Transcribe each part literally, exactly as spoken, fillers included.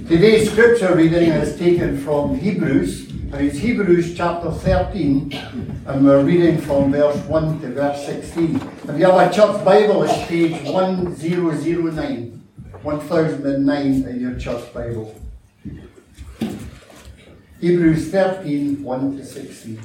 Today's scripture reading is taken from Hebrews, and it's Hebrews chapter thirteen, and we're reading from verse one to verse sixteen. If you have a church Bible, it's page one thousand nine, one thousand nine in your church Bible. Hebrews thirteen, one to sixteen.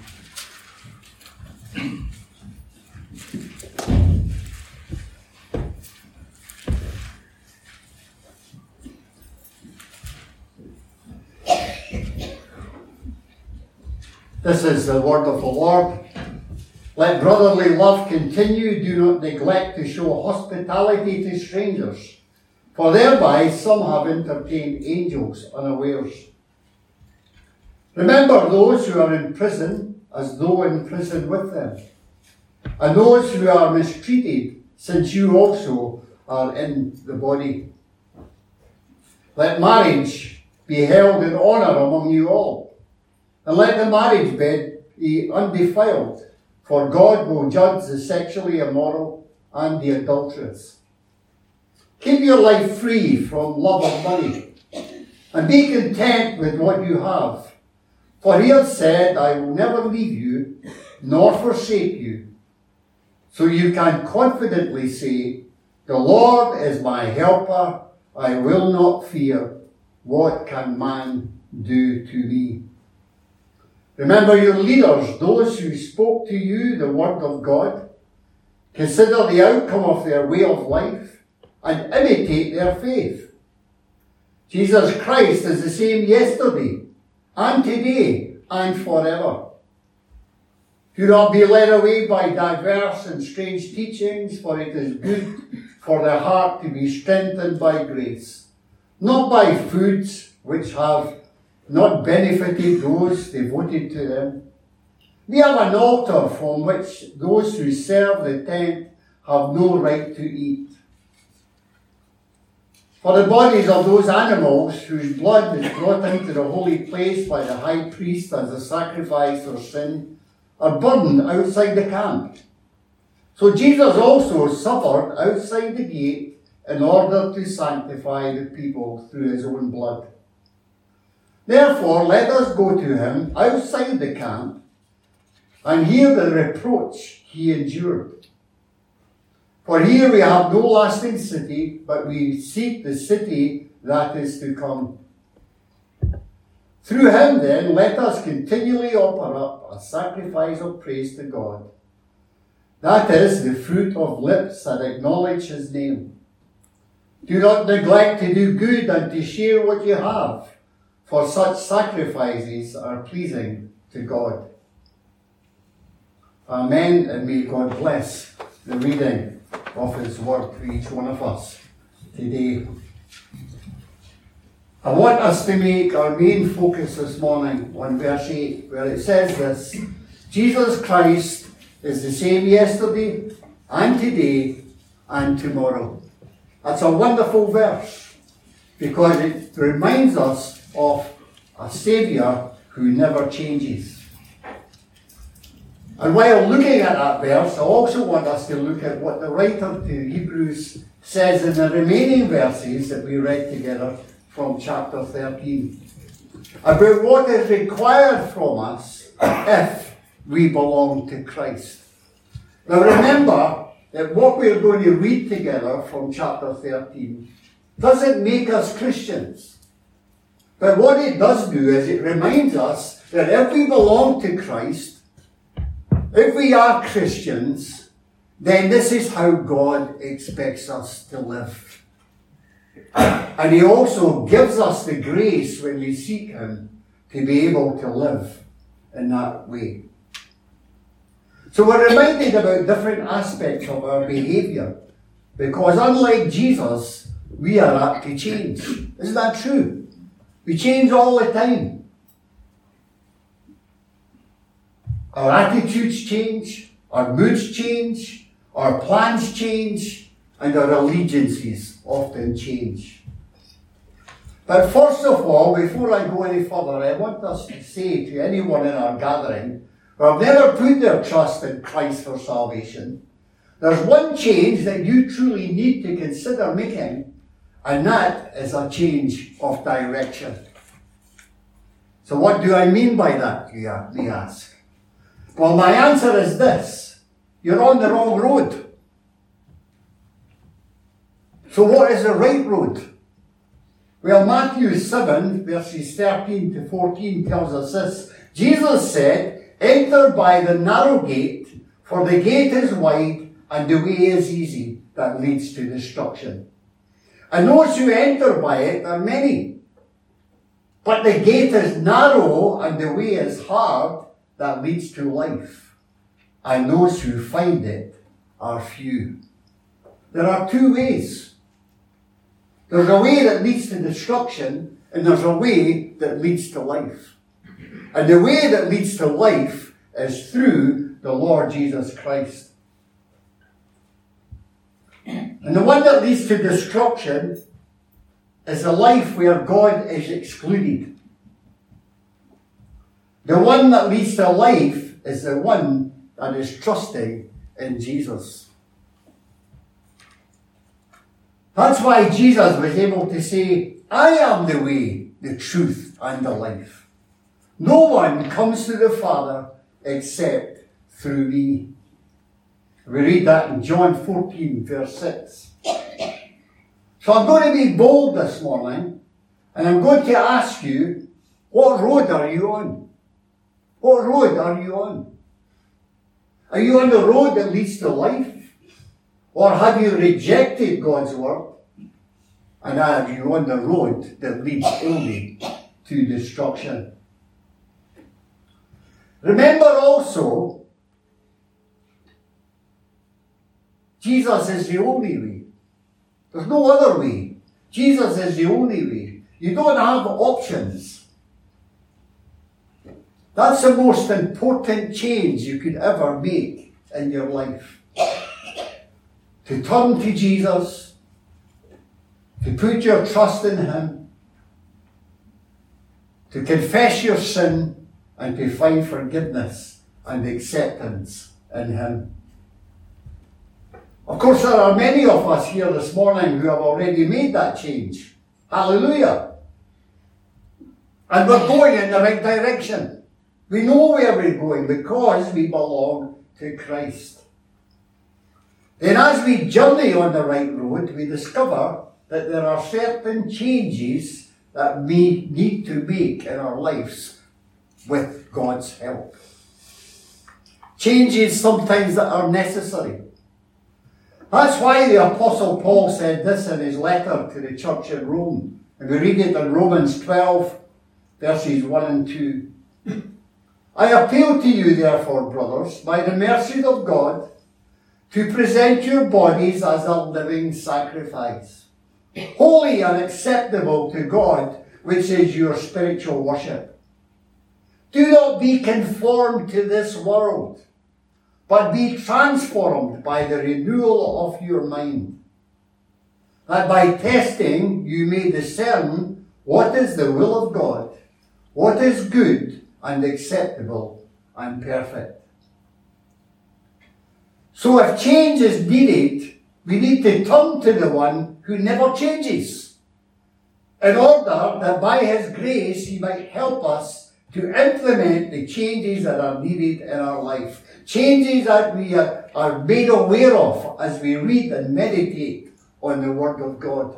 This is the word of the Lord. Let brotherly love continue. Do not neglect to show hospitality to strangers, for thereby some have entertained angels unawares. Remember those who are in prison as though in prison with them, and those who are mistreated, since you also are in the body. Let marriage be held in honour among you all, and let the marriage bed be undefiled, for God will judge the sexually immoral and the adulterous. Keep your life free from love of money, and be content with what you have. For he has said, I will never leave you, nor forsake you. So you can confidently say, the Lord is my helper, I will not fear. What can man do to me? Remember your leaders, those who spoke to you the word of God. Consider the outcome of their way of life and imitate their faith. Jesus Christ is the same yesterday and today and forever. Do not be led away by diverse and strange teachings, for it is good for the heart to be strengthened by grace, not by foods which have not benefited those devoted to them. We have an altar from which those who serve the tent have no right to eat. For the bodies of those animals whose blood is brought into the holy place by the high priest as a sacrifice for sin are burned outside the camp. So Jesus also suffered outside the gate in order to sanctify the people through his own blood. Therefore, let us go to him outside the camp and hear the reproach he endured. For here we have no lasting city, but we seek the city that is to come. Through him, then, let us continually offer up a sacrifice of praise to God. That is the fruit of lips that acknowledge his name. Do not neglect to do good and to share what you have, for such sacrifices are pleasing to God. Amen, and may God bless the reading of his word to each one of us today. I want us to make our main focus this morning on verse eight, where it says this: Jesus Christ is the same yesterday and today and tomorrow. That's a wonderful verse, because it reminds us of a Saviour who never changes. And while looking at that verse, I also want us to look at what the writer to Hebrews says in the remaining verses that we read together from chapter thirteen, about what is required from us if we belong to Christ. Now remember that what we're going to read together from chapter thirteen doesn't make us Christians. But what it does do is it reminds us that if we belong to Christ, if we are Christians, then this is how God expects us to live. And he also gives us the grace when we seek him to be able to live in that way. So we're reminded about different aspects of our behaviour, because unlike Jesus, we are apt to change. Isn't that true? We change all the time. Our attitudes change, our moods change, our plans change, and our allegiances often change. But first of all, before I go any further, I want us to say to anyone in our gathering who have never put their trust in Christ for salvation, there's one change that you truly need to consider making, And that is a change of direction. So what do I mean by that, you may ask? Well, my answer is this. You're on the wrong road. So what is the right road? Well, Matthew seven, verses thirteen to fourteen tells us this. Jesus said, enter by the narrow gate, for the gate is wide and the way is easy that leads to destruction. And those who enter by it are many. But the gate is narrow and the way is hard that leads to life. And those who find it are few. There are two ways. There's a way that leads to destruction, and there's a way that leads to life. And the way that leads to life is through the Lord Jesus Christ. And the one that leads to destruction is a life where God is excluded. The one that leads to life is the one that is trusting in Jesus. That's why Jesus was able to say, I am the way, the truth, and the life. No one comes to the Father except through me. We read that in John fourteen, verse six. So I'm going to be bold this morning, and I'm going to ask you, what road are you on? What road are you on? Are you on the road that leads to life? Or have you rejected God's word? And are you on the road that leads only to destruction? Remember also, Jesus is the only way. There's no other way. Jesus is the only way. You don't have options. That's the most important change you could ever make in your life. To turn to Jesus, to put your trust in Him, to confess your sin, and to find forgiveness and acceptance in Him. Of course, there are many of us here this morning who have already made that change. Hallelujah. And we're going in the right direction. We know where we're going because we belong to Christ. Then as we journey on the right road, we discover that there are certain changes that we need to make in our lives with God's help. Changes sometimes that are necessary. That's why the Apostle Paul said this in his letter to the church in Rome. And we read it in Romans twelve, verses one and two. I appeal to you, therefore, brothers, by the mercies of God, to present your bodies as a living sacrifice, holy and acceptable to God, which is your spiritual worship. Do not be conformed to this world, but be transformed by the renewal of your mind, that by testing you may discern what is the will of God, what is good and acceptable and perfect. So if change is needed, we need to turn to the one who never changes, in order that by His grace He might help us to implement the changes that are needed in our life. Changes that we are made aware of as we read and meditate on the Word of God.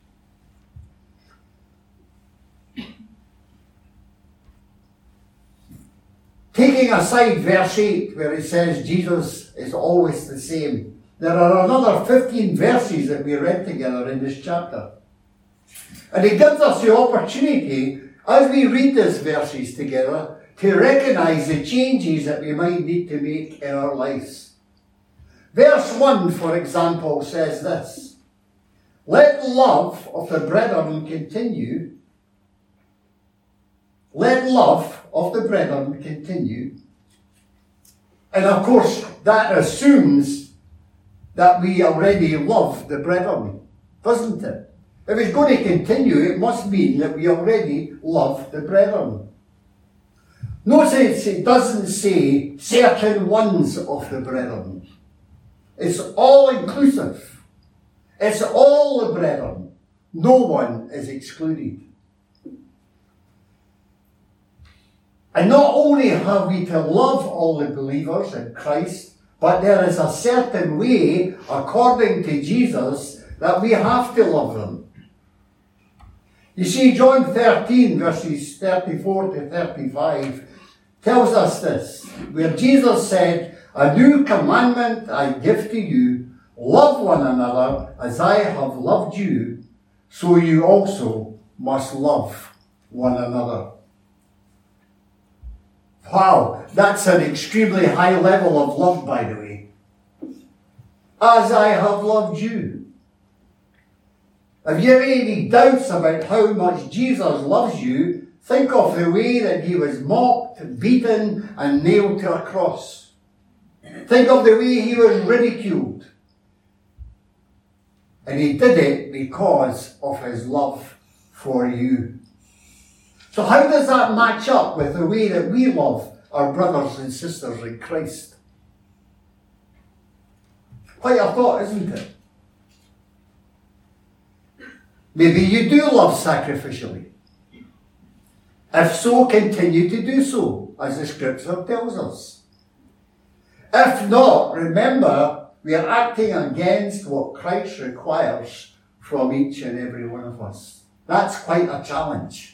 Taking aside verse eight, where it says Jesus is always the same, there are another fifteen verses that we read together in this chapter. And it gives us the opportunity, as we read these verses together, to recognize the changes that we might need to make in our lives. Verse one, for example, says this: let love of the brethren continue. Let love of the brethren continue. And of course, that assumes that we already love the brethren, doesn't it? If it's going to continue, it must mean that we already love the brethren. Notice it doesn't say certain ones of the brethren. It's all inclusive. It's all the brethren. No one is excluded. And not only have we to love all the believers in Christ, but there is a certain way, according to Jesus, that we have to love them. You see, John thirteen, verses thirty-four to thirty-five, tells us this, where Jesus said, "A new commandment I give to you, love one another as I have loved you, so you also must love one another." Wow, that's an extremely high level of love, by the way. As I have loved you. If you have any doubts about how much Jesus loves you, think of the way that he was mocked, beaten, and nailed to a cross. Think of the way he was ridiculed. And he did it because of his love for you. So how does that match up with the way that we love our brothers and sisters in Christ? Quite a thought, isn't it? Maybe you do love sacrificially. If so, continue to do so, as the scripture tells us. If not, remember, we are acting against what Christ requires from each and every one of us. That's quite a challenge.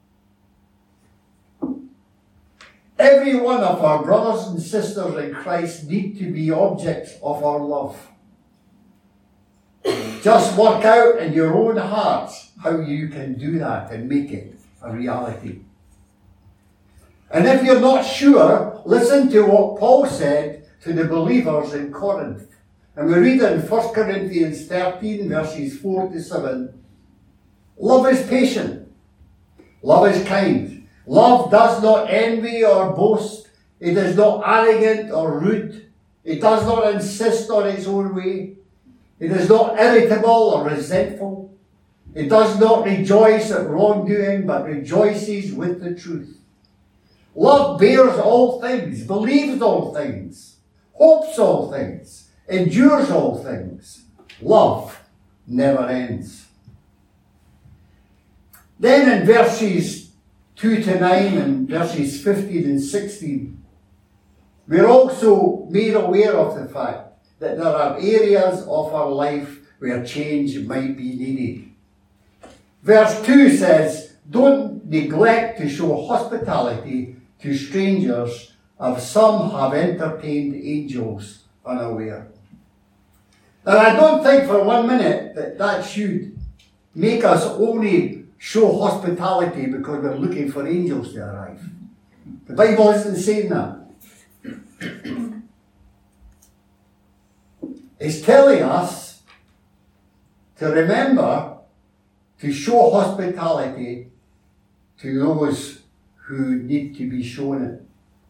Every one of our brothers and sisters in Christ need to be objects of our love. Just work out in your own hearts how you can do that and make it a reality. And if you're not sure, listen to what Paul said to the believers in Corinth. And we read in First Corinthians thirteen, verses four to seven. Love is patient. Love is kind. Love does not envy or boast. It is not arrogant or rude. It does not insist on its own way. It is not irritable or resentful. It does not rejoice at wrongdoing, but rejoices with the truth. Love bears all things, believes all things, hopes all things, endures all things. Love never ends. Then in verses two to nine and verses fifteen and sixteen, we're also made aware of the fact that there are areas of our life where change might be needed. Verse two says, "Don't neglect to show hospitality to strangers, as some have entertained angels unaware." Now, I don't think for one minute that that should make us only show hospitality because we're looking for angels to arrive. The Bible isn't saying that. It's telling us to remember to show hospitality to those who need to be shown it.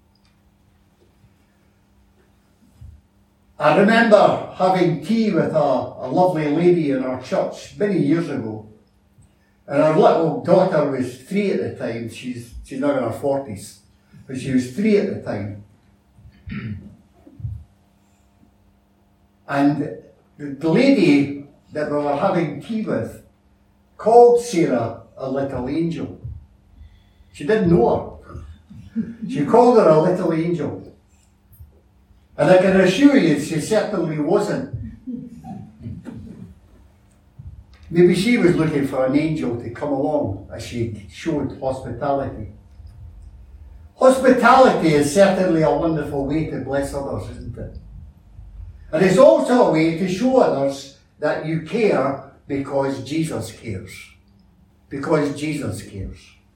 I remember having tea with a, a lovely lady in our church many years ago. And our little daughter was three at the time. She's, she's now in her forties. But she was three at the time. And the lady that we were having tea with called Sarah a little angel. She didn't know her. She called her a little angel. And I can assure you, she certainly wasn't. Maybe she was looking for an angel to come along as she showed hospitality. Hospitality is certainly a wonderful way to bless others, isn't it? And it's also a way to show others that you care because Jesus cares. Because Jesus cares.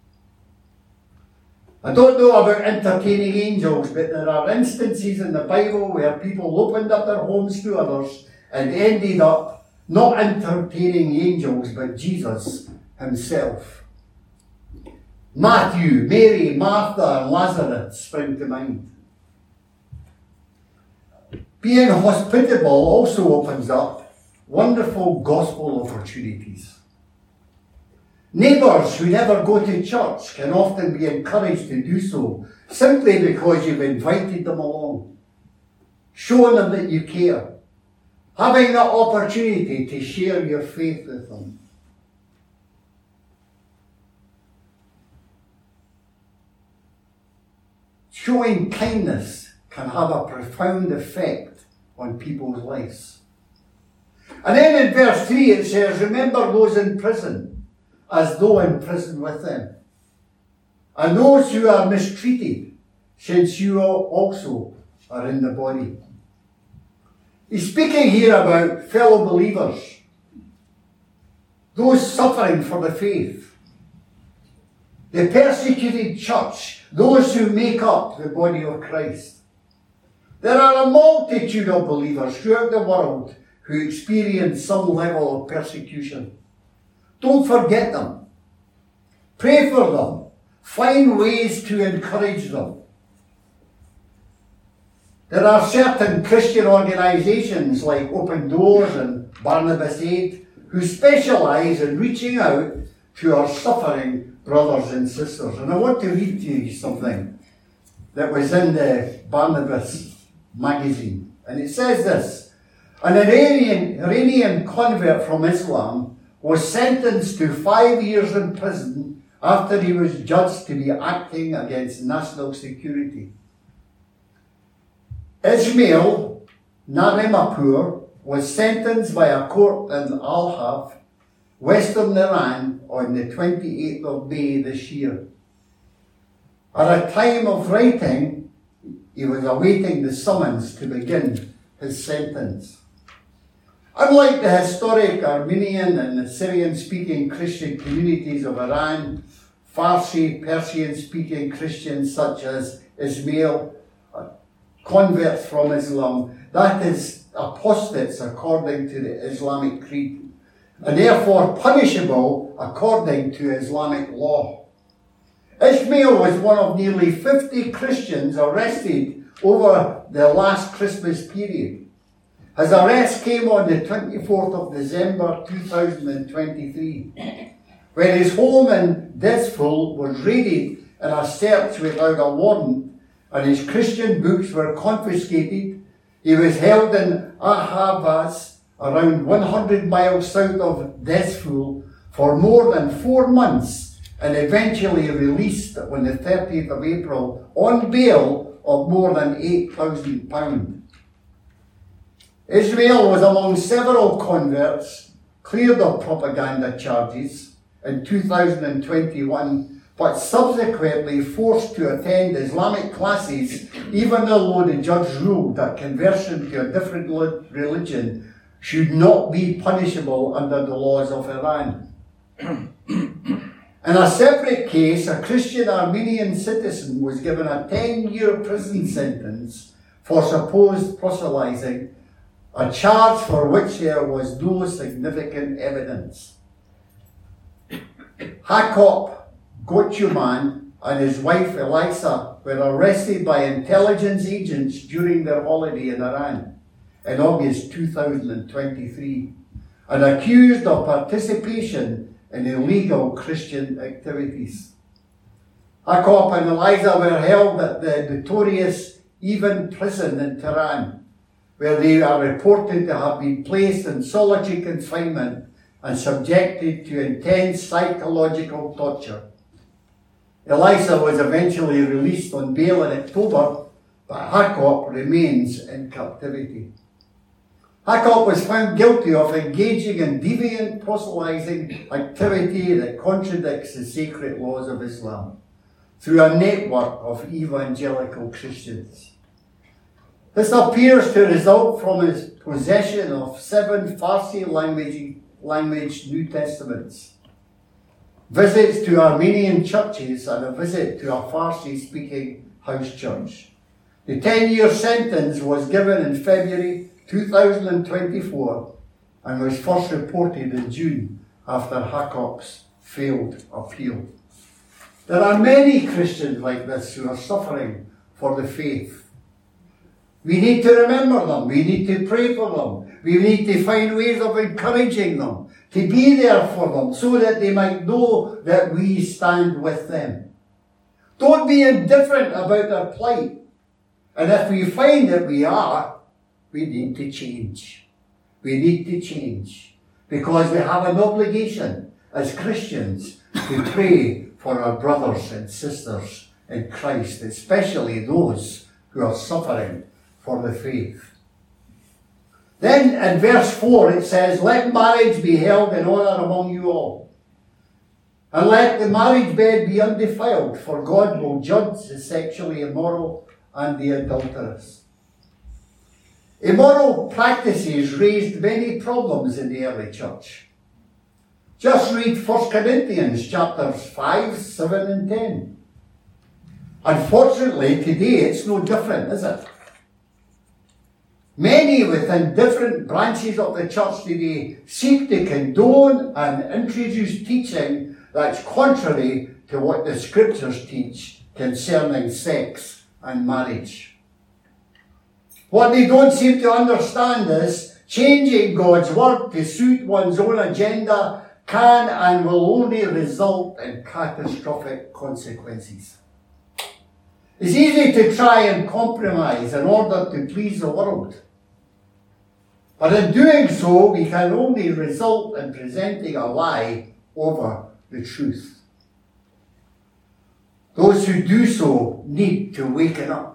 I don't know about entertaining angels, but there are instances in the Bible where people opened up their homes to others and ended up not entertaining angels, but Jesus himself. Matthew, Mary, Martha, and Lazarus spring to mind. Being hospitable also opens up wonderful gospel opportunities. Neighbours who never go to church can often be encouraged to do so, simply because you've invited them along, showing them that you care. Having the opportunity to share your faith with them. showing kindness can have a profound effect on people's lives. And then in verse three it says, remember those in prison, as though in prison with them, and those who are mistreated, since you also are in the body. He's speaking here about fellow believers, those suffering for the faith, the persecuted church, those who make up the body of Christ. There are a multitude of believers throughout the world who experience some level of persecution. Don't forget them. Pray for them. Find ways to encourage them. There are certain Christian organisations like Open Doors and Barnabas Aid who specialise in reaching out to our suffering brothers and sisters. And I want to read to you something that was in the Barnabas magazine. And it says this: an Iranian, Iranian convert from Islam was sentenced to five years in prison after he was judged to be acting against national security. Ismail Narimapur was sentenced by a court in Al-Haf, western Iran, on the twenty-eighth of May this year. At a time of writing, he was awaiting the summons to begin his sentence. Unlike the historic Armenian and Syrian-speaking Christian communities of Iran, Farsi, Persian-speaking Christians such as Ismail, converts from Islam, that is apostates according to the Islamic creed, and therefore punishable according to Islamic law. Ismail was one of nearly fifty Christians arrested over the last Christmas period. His arrest came on the twenty-fourth of December two thousand twenty-three, when his home in Dezful was raided in a search without a warrant, and his Christian books were confiscated. He was held in Ahavas, around one hundred miles south of Dezful, for more than four months, and eventually released on the thirtieth of April on bail of more than eight thousand pounds. Israel was among several converts cleared of propaganda charges in two thousand twenty-one, but subsequently forced to attend Islamic classes, even though the judge ruled that conversion to a different religion should not be punishable under the laws of Iran. In a separate case, a Christian Armenian citizen was given a ten-year prison sentence for supposed proselytizing, a charge for which there was no significant evidence. Hakop Gochuman and his wife Elisa were arrested by intelligence agents during their holiday in Iran in August two thousand twenty-three and accused of participation in illegal Christian activities. Hakop and Eliza were held at the notorious Evin prison in Tehran, where they are reported to have been placed in solitary confinement and subjected to intense psychological torture. Eliza was eventually released on bail in October, but Hakop remains in captivity. Hakop was found guilty of engaging in deviant proselytizing activity that contradicts the sacred laws of Islam through a network of evangelical Christians. This appears to result from his possession of seven Farsi language, language New Testaments, visits to Armenian churches, and a visit to a Farsi-speaking house church. The ten-year sentence was given in February two thousand twenty-four and was first reported in June after Hakop's failed appeal. There are many Christians like this who are suffering for the faith. We need to remember them. We need to pray for them. We need to find ways of encouraging them, to be there for them, so that they might know that we stand with them. Don't be indifferent about their plight. And if we find that we are, we need to change. We need to change. Because we have an obligation as Christians to pray for our brothers and sisters in Christ, especially those who are suffering for the faith. Then in verse four it says, let marriage be held in honour among you all, and let the marriage bed be undefiled, for God will judge the sexually immoral and the adulterous. Immoral practices raised many problems in the early church. Just read First Corinthians chapters five, seven and ten. Unfortunately, today it's no different, is it? Many within different branches of the church today seek to condone and introduce teaching that's contrary to what the scriptures teach concerning sex and marriage. What they don't seem to understand is changing God's word to suit one's own agenda can and will only result in catastrophic consequences. It's easy to try and compromise in order to please the world. But in doing so, we can only result in presenting a lie over the truth. Those who do so need to waken up.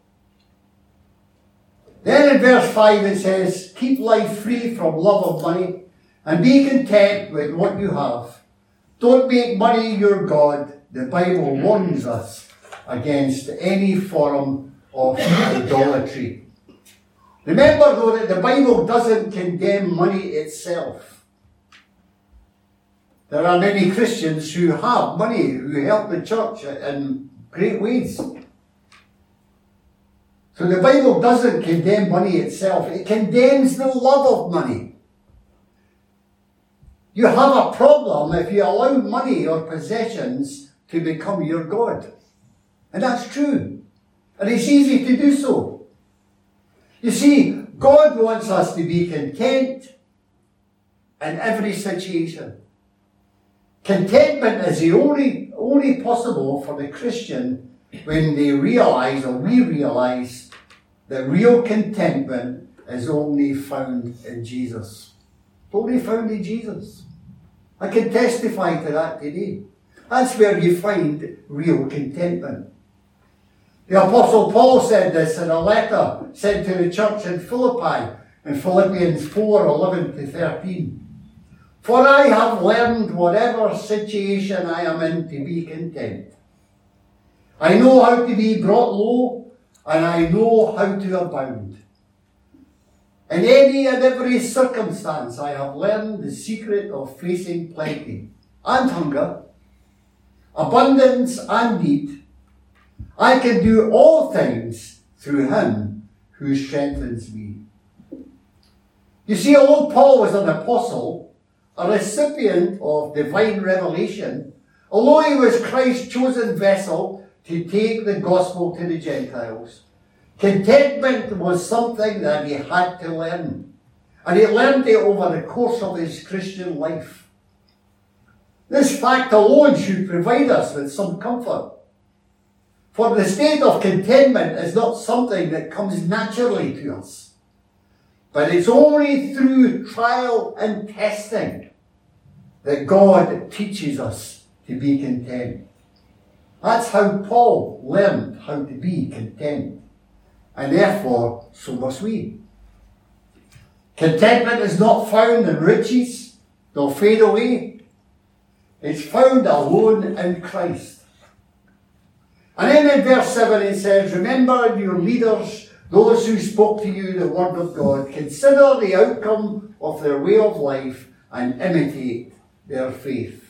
Then in verse five it says, keep life free from love of money and be content with what you have. Don't make money your God. The Bible warns us against any form of idolatry. Remember though that the Bible doesn't condemn money itself. There are many Christians who have money, who help the church in great ways. So the Bible doesn't condemn money itself. It condemns the love of money. You have a problem if you allow money or possessions to become your God. And that's true. And it's easy to do so. You see, God wants us to be content in every situation. Contentment is the only, only possible for the Christian when they realize, or we realize, that real contentment is only found in Jesus. Only found in Jesus. I can testify to that today. That's where you find real contentment. The Apostle Paul said this in a letter sent to the church in Philippi in Philippians four, eleven to thirteen. For I have learned whatever situation I am in to be content. I know how to be brought low, and I know how to abound. In any and every circumstance I have learned the secret of facing plenty and hunger, abundance and need. I can do all things through him who strengthens me. You see, although Paul was an apostle, a recipient of divine revelation, although he was Christ's chosen vessel to take the gospel to the Gentiles, contentment was something that he had to learn. And he learned it over the course of his Christian life. This fact alone should provide us with some comfort. For the state of contentment is not something that comes naturally to us, but it's only through trial and testing that God teaches us to be content. That's how Paul learned how to be content, and therefore so must we. Contentment is not found in riches, they'll fade away. It's found alone in Christ. And then in verse seven it says, remember your leaders, those who spoke to you the word of God. Consider the outcome of their way of life and imitate their faith.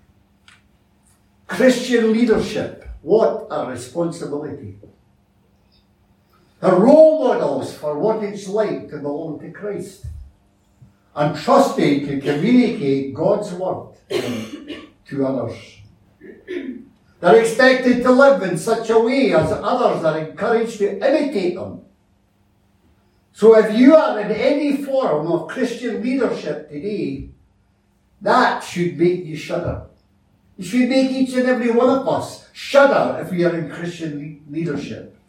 Christian leadership, what a responsibility. They're role models for what it's like to belong to Christ, and trusted to communicate God's word to others. They're expected to live in such a way as others are encouraged to imitate them. So if you are in any form of Christian leadership today, that should make you shudder. It should make each and every one of us shudder if we are in Christian leadership.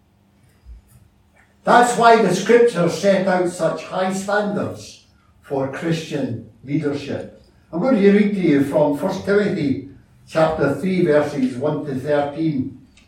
That's why the scriptures set out such high standards for Christian leadership. I'm going to read to you from First Timothy chapter three, verses one to thirteen.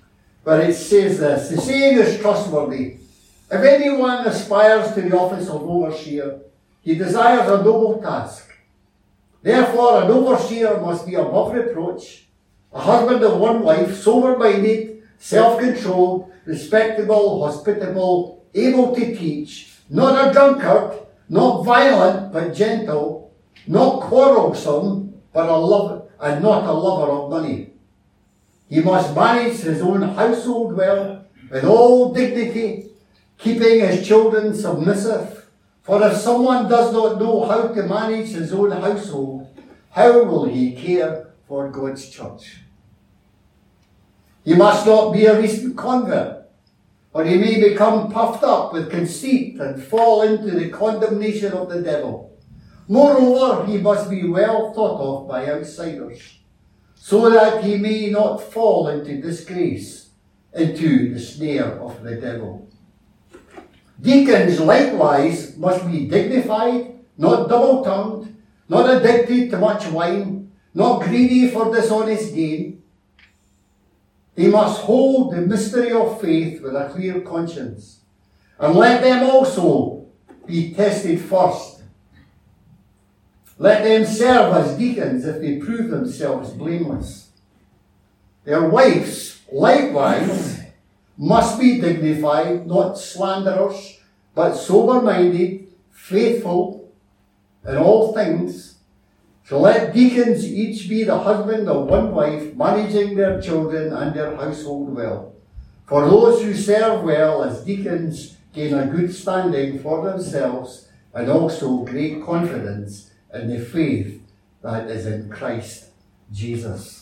where it says this: the saying is trustworthy. If anyone aspires to the office of overseer, he desires a noble task. Therefore, an overseer must be above reproach, a husband of one wife, sober-minded, self-controlled, respectable, hospitable, able to teach, not a drunkard, not violent but gentle, not quarrelsome, but a lover, and not a lover of money. He must manage his own household well, with all dignity, keeping his children submissive. For if someone does not know how to manage his own household, how will he care for God's church? He must not be a recent convert, or he may become puffed up with conceit and fall into the condemnation of the devil. Moreover, he must be well thought of by outsiders, so that he may not fall into disgrace, into the snare of the devil. Deacons likewise must be dignified, not double-tongued, not addicted to much wine, not greedy for dishonest gain. They must hold the mystery of faith with a clear conscience, and let them also be tested first. Let them serve as deacons if they prove themselves blameless. Their wives, likewise, must be dignified, not slanderers, but sober-minded, faithful in all things. So let deacons each be the husband of one wife, managing their children and their household well. For those who serve well as deacons gain a good standing for themselves, and also great confidence in the faith that is in Christ Jesus.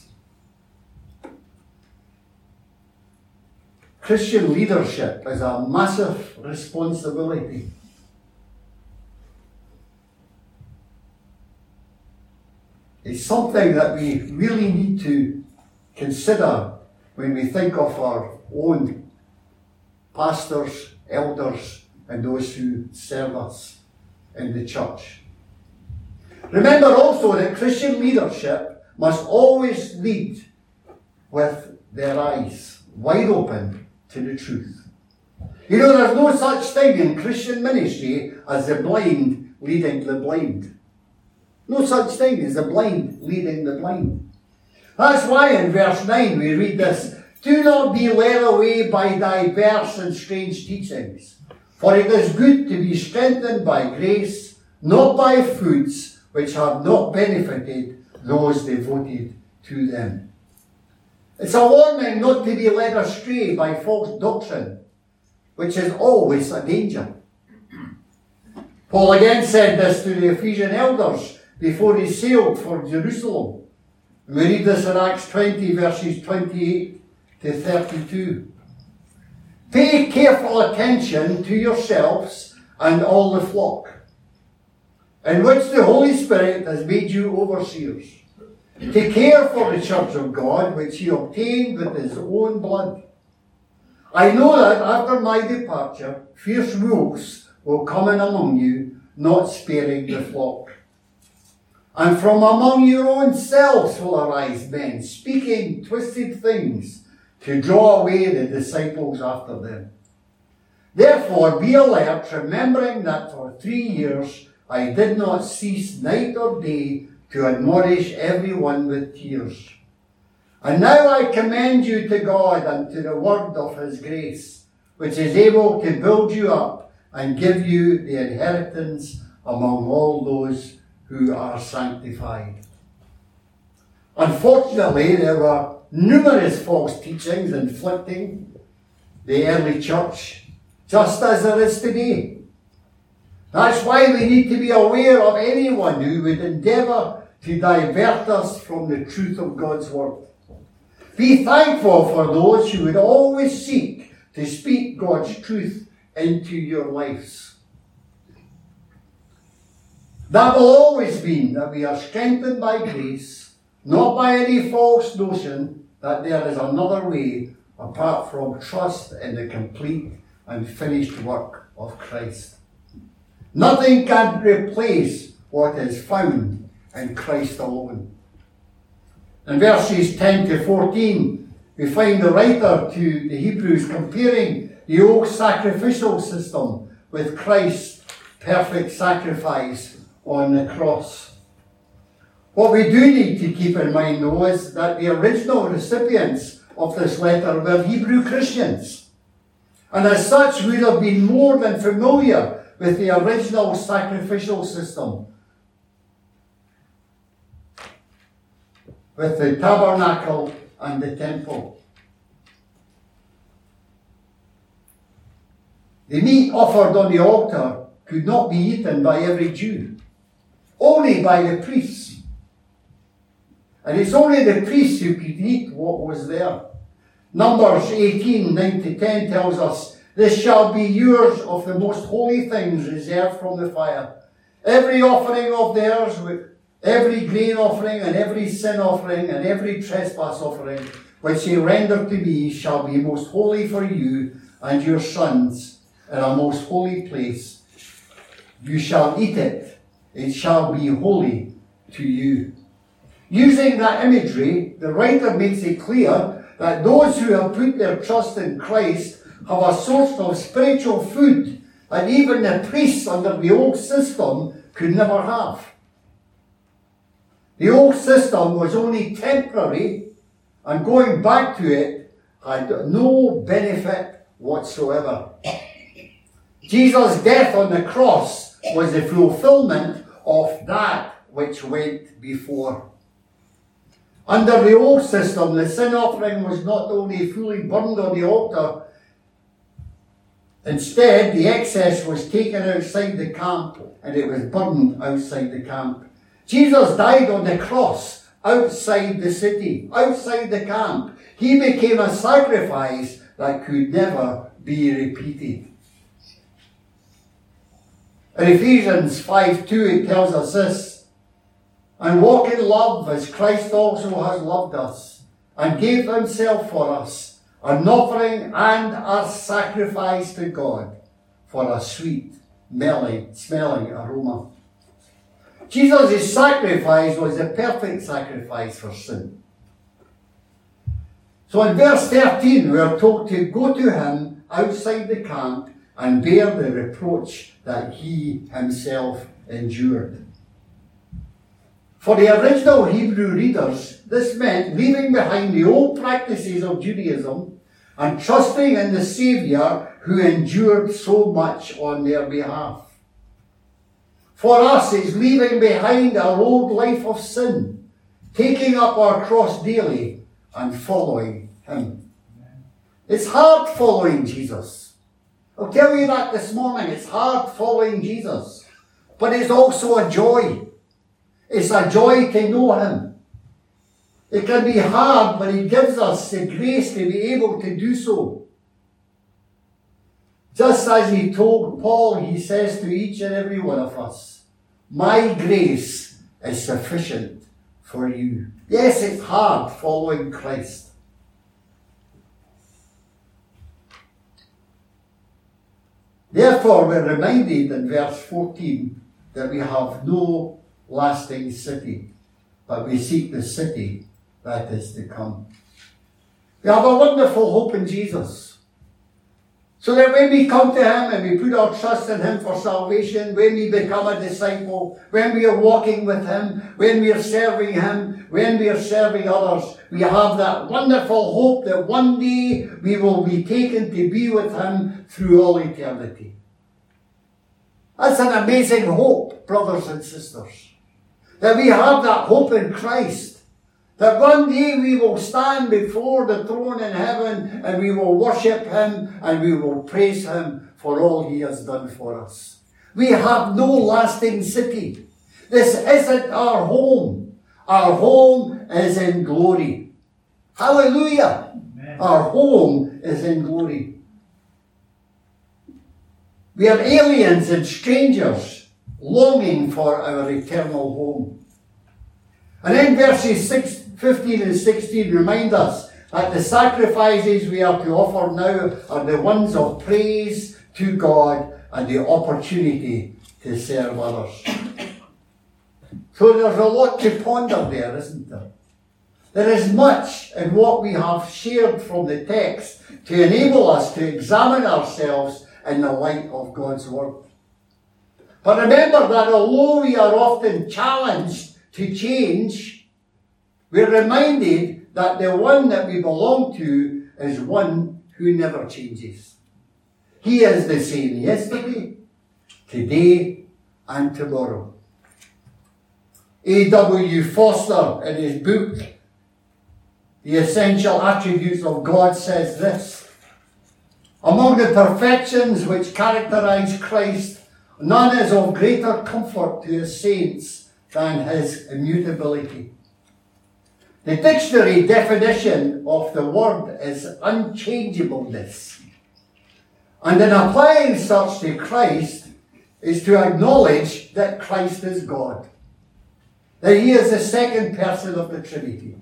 Christian leadership is a massive responsibility. It's something that we really need to consider when we think of our own pastors, elders, and those who serve us in the church. Remember also that Christian leadership must always lead with their eyes wide open to the truth. You know, there's no such thing in Christian ministry as the blind leading the blind. No such thing as the blind leading the blind. That's why in verse nine we read this: do not be led away by diverse and strange teachings, for it is good to be strengthened by grace, not by foods which have not benefited those devoted to them. It's a warning not to be led astray by false doctrine, which is always a danger. Paul again said this to the Ephesian elders before he sailed for Jerusalem. We read this in Acts twenty, verses twenty-eight to thirty-two. Pay careful attention to yourselves and all the flock, in which the Holy Spirit has made you overseers, to care for the church of God, which he obtained with his own blood. I know that after my departure, fierce wolves will come in among you, not sparing the flock. And from among your own selves will arise men, speaking twisted things to draw away the disciples after them. Therefore be alert, remembering that for three years I did not cease night or day to admonish everyone with tears. And now I commend you to God and to the word of his grace, which is able to build you up and give you the inheritance among all those who are sanctified. Unfortunately, there were numerous false teachings inflicting the early church, just as there is today. That's why we need to be aware of anyone who would endeavour to divert us from the truth of God's word. Be thankful for those who would always seek to speak God's truth into your lives. That will always mean that we are strengthened by grace, not by any false notion that there is another way apart from trust in the complete and finished work of Christ. Nothing can replace what is found in Christ alone. In verses ten to fourteen, we find the writer to the Hebrews comparing the old sacrificial system with Christ's perfect sacrifice on the cross. What we do need to keep in mind, though, is that the original recipients of this letter were Hebrew Christians, and as such would have been more than familiar with the original sacrificial system, with the tabernacle and the temple. The meat offered on the altar could not be eaten by every Jew, only by the priests. And it's only the priests who could eat what was there. Numbers eighteen, nine to ten tells us, "This shall be yours of the most holy things reserved from the fire. Every offering of theirs, with every grain offering and every sin offering and every trespass offering, which ye render to me, shall be most holy for you and your sons in a most holy place. You shall eat it. It shall be holy to you." Using that imagery, the writer makes it clear that those who have put their trust in Christ have a source of spiritual food that even the priests under the old system could never have. The old system was only temporary, and going back to it had no benefit whatsoever. Jesus' death on the cross was the fulfillment of that which went before. Under the old system, the sin offering was not only fully burned on the altar, instead the excess was taken outside the camp and it was burned outside the camp. Jesus died on the cross outside the city, outside the camp. He became a sacrifice that could never be repeated. In Ephesians five two, it tells us this: "And walk in love as Christ also has loved us, and gave himself for us, an offering and a sacrifice to God for a sweet smelling aroma." Jesus' sacrifice was the perfect sacrifice for sin. So in verse thirteen, we are told to go to him outside the camp and bear the reproach that he himself endured. For the original Hebrew readers, this meant leaving behind the old practices of Judaism and trusting in the Saviour who endured so much on their behalf. For us, it's leaving behind our old life of sin, taking up our cross daily and following him. It's hard following Jesus. I'll tell you that this morning. It's hard following Jesus, but it's also a joy. It's a joy to know him. It can be hard, but he gives us the grace to be able to do so. Just as he told Paul, he says to each and every one of us, "My grace is sufficient for you." Yes, it's hard following Christ. Therefore, we're reminded in verse fourteen that we have no lasting city, but we seek the city that is to come. We have a wonderful hope in Jesus, so that when we come to him and we put our trust in him for salvation, when we become a disciple, when we are walking with him, when we are serving him, when we are serving others, we have that wonderful hope that one day we will be taken to be with him through all eternity. That's an amazing hope, brothers and sisters. That we have that hope in Christ. That one day we will stand before the throne in heaven and we will worship him and we will praise him for all he has done for us. We have no lasting city. This isn't our home. Our home is in glory. Hallelujah. Amen. Our home is in glory. We are aliens and strangers longing for our eternal home. And then verses six, fifteen and sixteen remind us that the sacrifices we are to offer now are the ones of praise to God and the opportunity to serve others. So there's a lot to ponder there, isn't there? There is much in what we have shared from the text to enable us to examine ourselves in the light of God's Word. But remember that although we are often challenged to change, we're reminded that the one that we belong to is one who never changes. He is the same yesterday, today, and tomorrow. A W Foster, in his book, The Essential Attributes of God, says this: among the perfections which characterize Christ, none is of greater comfort to his saints than his immutability. The dictionary definition of the word is unchangeableness. And in applying such to Christ is to acknowledge that Christ is God, that he is the second person of the Trinity.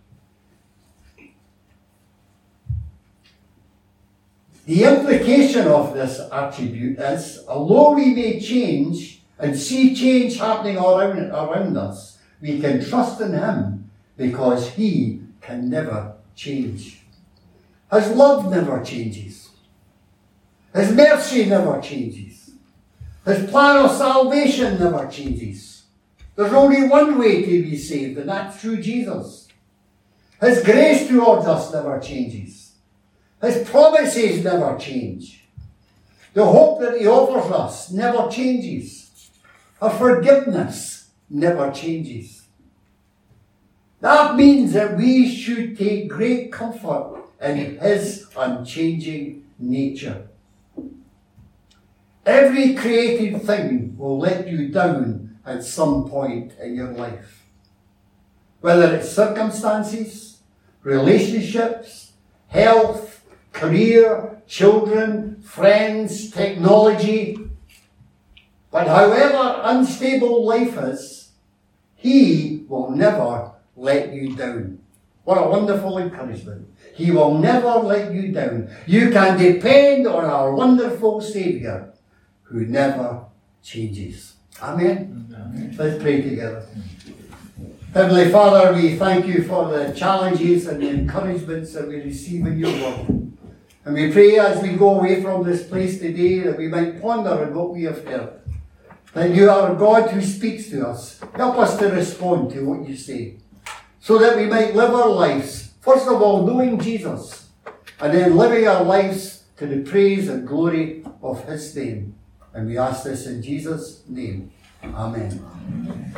The implication of this attribute is, although we may change and see change happening around, around us, we can trust in him because he can never change. His love never changes. His mercy never changes. His plan of salvation never changes. There's only one way to be saved, and that's through Jesus. His grace towards us never changes. His promises never change. The hope that he offers us never changes. Our forgiveness never changes. That means that we should take great comfort in his unchanging nature. Every created thing will let you down at some point in your life. Whether it's circumstances, relationships, health, career, children, friends, technology. But however unstable life is, he will never let you down. What a wonderful encouragement. He will never let you down. You can depend on our wonderful Saviour who never changes. Amen? Amen. Let's pray together. Heavenly Father, we thank you for the challenges and the encouragements that we receive in your word. And we pray as we go away from this place today that we might ponder on what we have heard. That you are a God who speaks to us. Help us to respond to what you say. So that we might live our lives, first of all, knowing Jesus. And then living our lives to the praise and glory of his name. And we ask this in Jesus' name. Amen.